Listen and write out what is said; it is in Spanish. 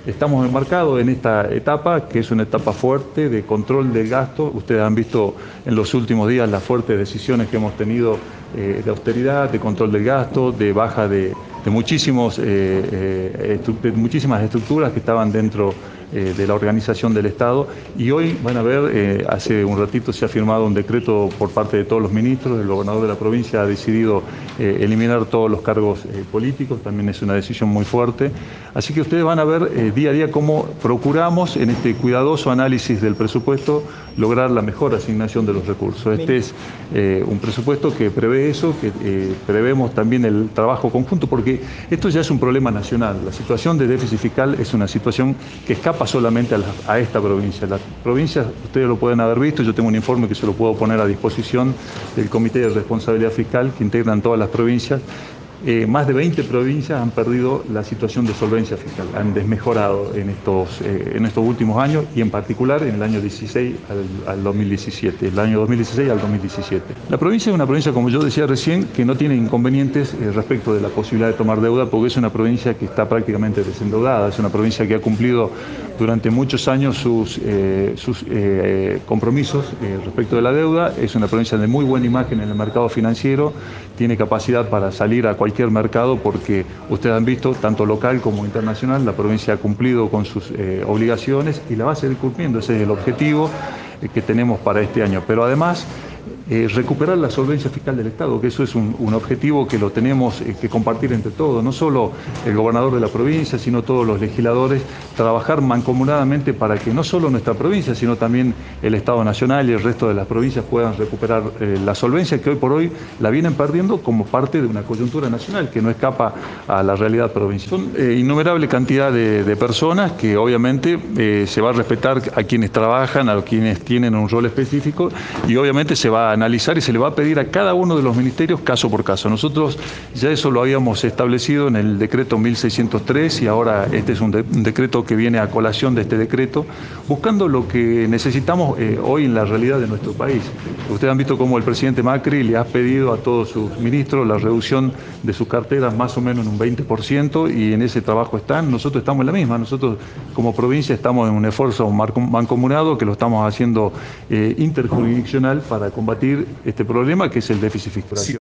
Estamos enmarcados en esta etapa, que es una etapa fuerte de control del gasto. Ustedes han visto en los últimos días las fuertes decisiones que hemos tenido de austeridad, de control del gasto, de baja de muchísimas estructuras que estaban dentro de la organización del Estado. Y hoy van a ver, hace un ratito se ha firmado un decreto por parte de todos los ministros. El gobernador de la provincia ha decidido eliminar todos los cargos políticos, también es una decisión muy fuerte. Así que ustedes van a ver día a día cómo procuramos en este cuidadoso análisis del presupuesto lograr la mejor asignación de los recursos. Este es un presupuesto que prevé eso, que prevemos también el trabajo conjunto, porque esto ya es un problema nacional. La situación de déficit fiscal es una situación que escapa solamente a esta provincia. Las provincias, ustedes lo pueden haber visto, yo tengo un informe que se lo puedo poner a disposición del Comité de Responsabilidad Fiscal que integran todas las provincias. Más de 20 provincias han perdido la situación de solvencia fiscal, han desmejorado en estos últimos años y en particular en el año 16 al 2017, el año 2016 al 2017. La provincia es una provincia, como yo decía recién, que no tiene inconvenientes respecto de la posibilidad de tomar deuda, porque es una provincia que está prácticamente desendeudada, es una provincia que ha cumplido durante muchos años sus compromisos respecto de la deuda, es una provincia de muy buena imagen en el mercado financiero, tiene capacidad para salir a cualquier mercado porque ustedes han visto, tanto local como internacional, la provincia ha cumplido con sus obligaciones y la va a seguir cumpliendo. Ese es el objetivo que tenemos para este año. Pero además, recuperar la solvencia fiscal del Estado, que eso es un objetivo que lo tenemos que compartir entre todos, no solo el gobernador de la provincia, sino todos los legisladores, trabajar mancomunadamente para que no solo nuestra provincia, sino también el Estado Nacional y el resto de las provincias puedan recuperar la solvencia que hoy por hoy la vienen perdiendo como parte de una coyuntura nacional que no escapa a la realidad provincial. Son innumerable cantidad de personas que obviamente se va a respetar a quienes trabajan, a quienes tienen un rol específico y obviamente se va a analizar y se le va a pedir a cada uno de los ministerios caso por caso. Nosotros ya eso lo habíamos establecido en el decreto 1603 y ahora este es un decreto que viene a colación de este decreto, buscando lo que necesitamos hoy en la realidad de nuestro país. Ustedes han visto cómo el presidente Macri le ha pedido a todos sus ministros la reducción de sus carteras más o menos en un 20% y en ese trabajo están. Nosotros estamos en la misma, nosotros como provincia estamos en un esfuerzo mancomunado que lo estamos haciendo interjurisdiccional para combatir este problema que es el déficit fiscal.